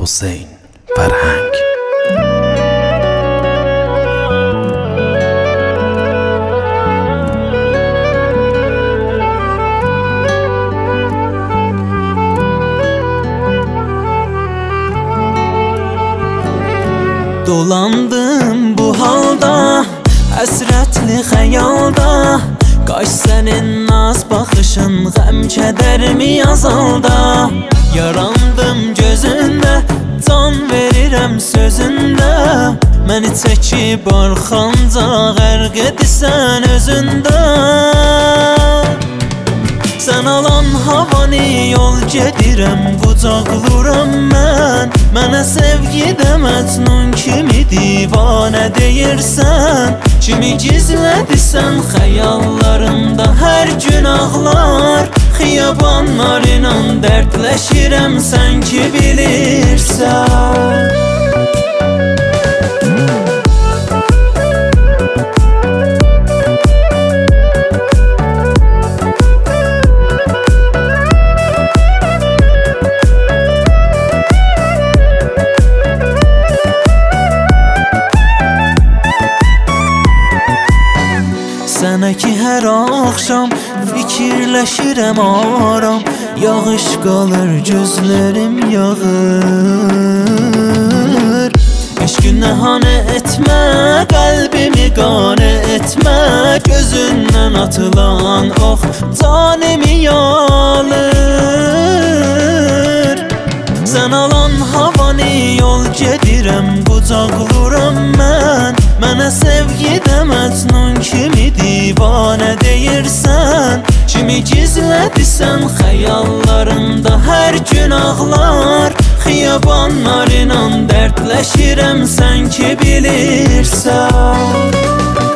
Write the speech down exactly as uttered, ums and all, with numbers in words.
Hüseyn Ferhang. Dolandım bu halda, həsrətli xəyalda. Qaş sənin naz baxışın, qəm kədərimi azalda. Yarandım gözündə, can verirəm sözündə. Məni çəkib arxanca, qərq edirsən özündə. Sən alan havanı yol gedirəm, qucaqlıram mən. Mənə sevgidə məcnun kimi divanə deyirsən. Kimi gizlədirsən xəyallarımda hər gün ağlar. Xiyabanlarla dərdləşirəm, sən ki bilirsən. Sənə ki hər axşam fikirləşirəm aram. Yağış qalır gözlərim yağır. Eşqi nəhanə etmə, qəlbimi qane etmə. Gözündən atılan ox canimi yalır. Sən alan havanı yol gedirəm, qucaqlıram mən. Mənə sevgidə məcnun kimi divanə deyirsən. Kimi gizlədirsən xəyallarında hər gün ağlar. Xiyabanlarla dərdləşirəm, sən ki bilirsən.